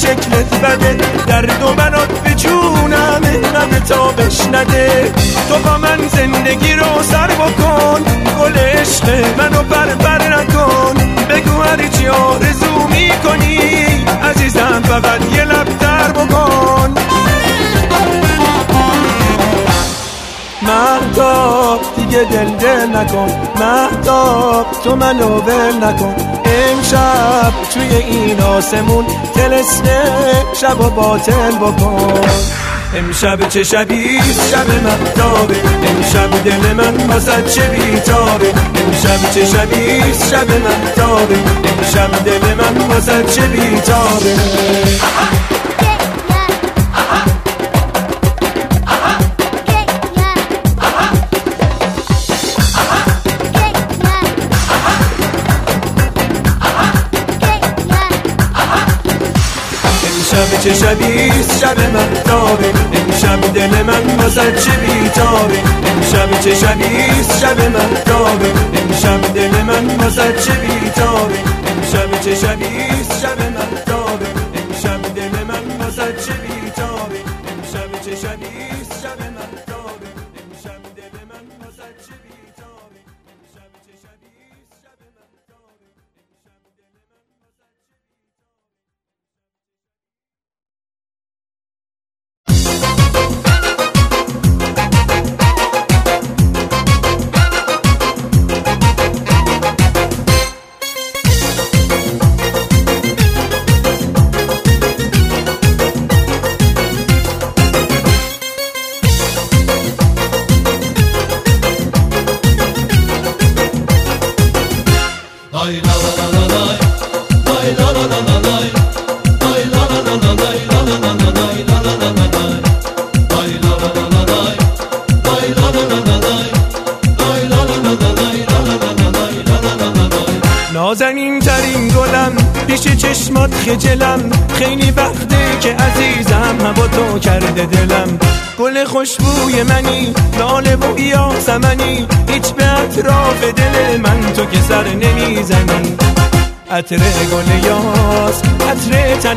شکلت بده، درد و برات به جونم همه تابش نده. تو با من زندگی رو سر بکن، گل عشق منو پر نکن. بگو هر چی آرزو میکنی عزیزم، فقط یه لب در بکن. مهتاب دیگه دل نکن، مهتاب تو منو ول نکن. امشب توی این آسمون طلسم شب و باطل بکن. امشب چه شبیست شب مهتابه، امشب دل من واسه چه بیتابه. امشب چه شبیست شب مهتابه، امشب دل من واسه چه بیتابه. امشب چه شبیست شب مهتابه، امشب دل من واسه چه بیتابه. امشب چه شبیست شب مهتابه، امشب دل من واسه چه بیتابه. امشب چه شبیست شب مهتابه، امشب دل من واسه چه بیتابه. امشب چه شبیست شب مهتابه، امشب دل من واسه چه بیتابه. امشب چه شبیست شب مهتابه، امشب دل من واسه چه نازنین ترین گلم پیش چشمات خجلم، خیلی وقته که عزیزم هوا تو کرده دلم. گل خوشبوی منی، لاله و یاسمنی، هیچ به اطراف دل من تو که سر نمیزنی. عطر گل یاس، عطر تن